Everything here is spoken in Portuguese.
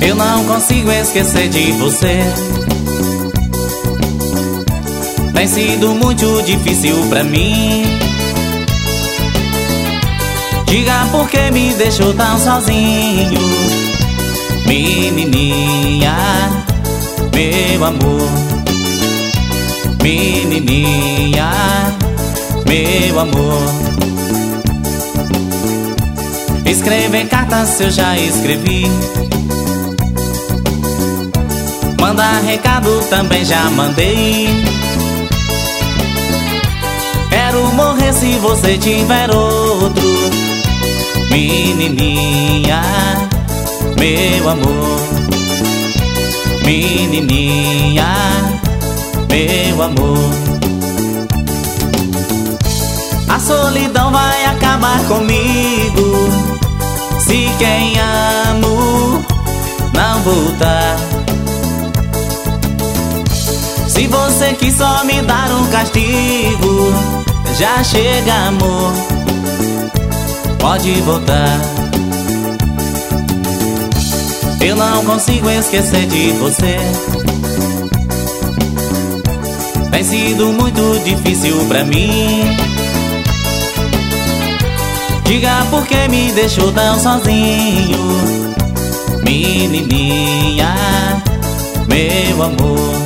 Eu não consigo esquecer de você. Tem sido muito difícil pra mim. Diga por que me deixou tão sozinho, menininha, meu amor. Menininha, meu amor. Escrever cartas eu já escrevi, mandar recado também já mandei. Quero morrer se você tiver outro, menininha, meu amor. Menininha, meu amor. A solidão vai acabar comigo se quem amo não voltar. Se você quis só me dar um castigo, já chega, amor, pode voltar. Eu não consigo esquecer de você. Tem sido muito difícil pra mim. Diga por que me deixou tão sozinho, menininha, meu amor.